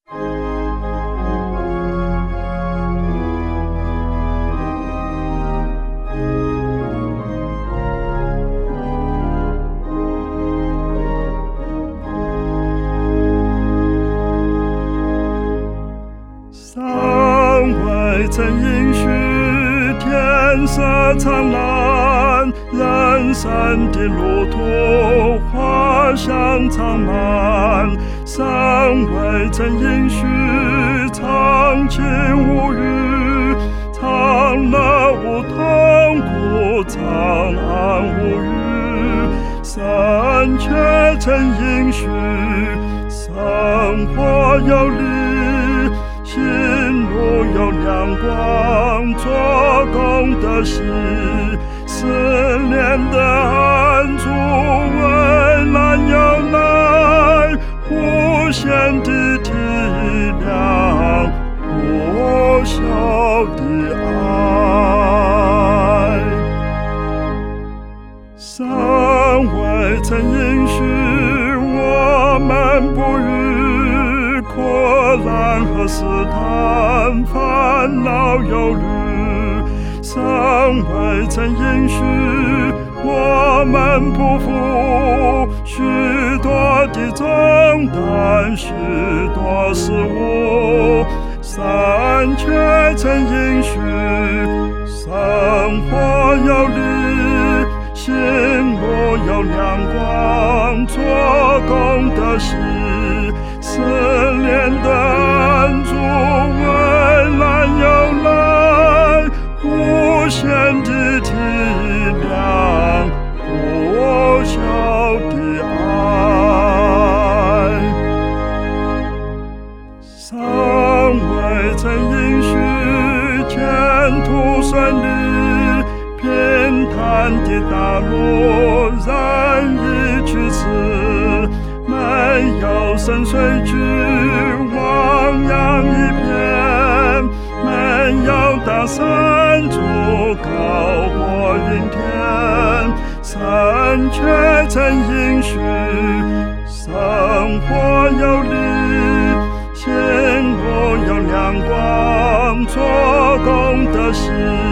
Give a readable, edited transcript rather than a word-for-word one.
曾应许天色苍蓝，人生的路途花香长满。神未曾应许长情无语，长乐无痛苦，长安无虞。神却曾应许生活有力，心路有亮光，做工的喜，思念的恩主蔚蓝有来，无限的体谅，不朽的爱。神未曾应许我们不遇困难和试探，烦恼忧虑。神未曾应许我们不负许多的重担，许多事物。神却曾应许生活有力，心路有亮光，做工的喜，思念的恩主蔚蓝有来，无限的体谅，不朽的爱。神未曾应许前途顺利，平坦的大路任意去驰，没有深水区汪洋一片，没有大山竹高过云天。神却曾应许生活有力，心路有亮光，做工的喜，